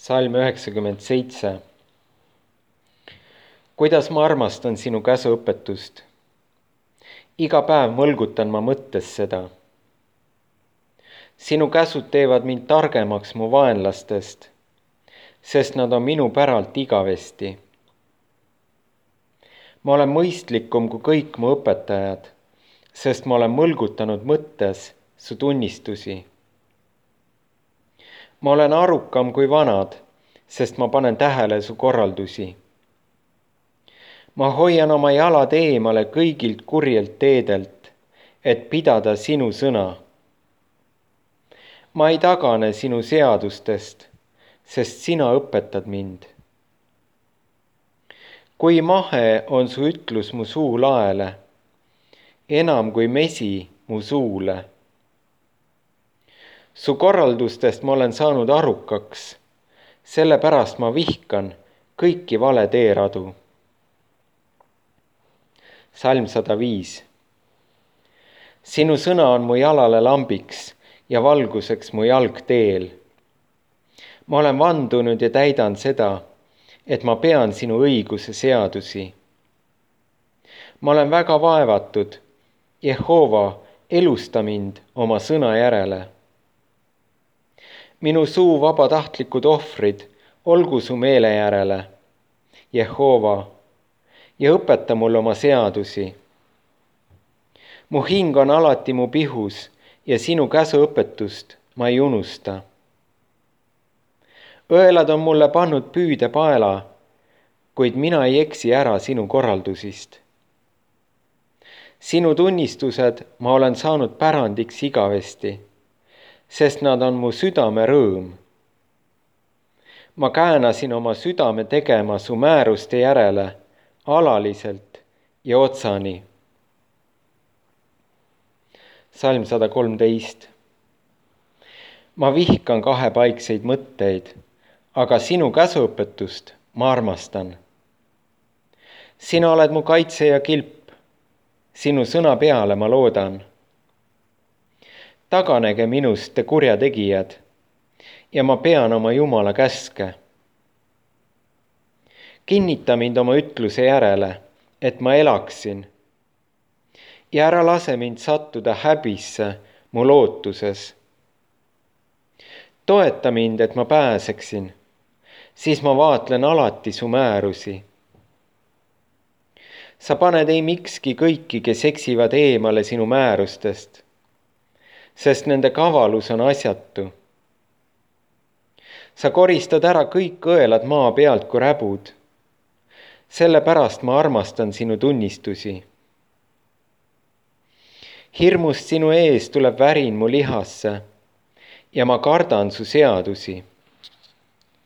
Salm 97. Kuidas ma armastan sinu käsuõpetust. Iga päev mõlgutan ma mõttes seda. Sinu käsud teevad mind targemaks mu vaenlastest, sest nad on minu päralt igavesti. Ma olen mõistlikum kui kõik mu õpetajad, sest ma olen mõlgutanud mõttes su tunnistusi. Ma olen arukam kui vanad, sest ma panen tähele su korraldusi. Ma hoian oma jalad eemale kõigilt kurjelt teedelt, et pidada sinu sõna. Ma ei tagane sinu seadustest, sest sina õpetad mind. Kui mahe on su ütlus mu suu laele, enam kui mesi mu suule. Su korraldustest ma olen saanud arukaks, sellepärast ma vihkan kõiki vale teeradu. Salm 105. Sinu sõna on mu jalale lambiks ja valguseks mu jalg teel. Ma olen vandunud ja täidan seda, et ma pean sinu õiguse seadusi. Ma olen väga vaevatud, Jehova, elusta mind oma sõna järele. Minu suu vabatahtlikud ohvrid, olgu su meele järele, Jehova, ja õpeta mul oma seadusi. Mu hing on alati mu pihus ja sinu käsuõpetust ma ei unusta. Õelad on mulle pannud püüde paela, kuid mina ei eksi ära sinu korraldusist. Sinu tunnistused ma olen saanud pärandiks igavesti, sest nad on mu südame rõõm. Ma käänasin oma südame tegema su määruste järele alaliselt ja otsani. Salm 113. Ma vihkan kahepaikseid mõtteid, aga sinu käsuõpetust ma armastan. Sina oled mu kaitse ja kilp, sinu sõna peale ma loodan. Taganege minust te kurjategijad ja ma pean oma Jumala käske. Kinnita mind oma ütluse järele, et ma elaksin. Ja ära lase mind sattuda häbisse mu lootuses. Toeta mind, et ma pääseksin, siis ma vaatlen alati su määrusi. Sa paned ei mikski kõiki, kes eksivad eemale sinu määrustest, sest nende kavalus on asjatu. Sa koristad ära kõik õelad maa pealt kui räbud. Sellepärast ma armastan sinu tunnistusi. Hirmust sinu ees tuleb värin mu lihasse ja ma kardan su seadusi.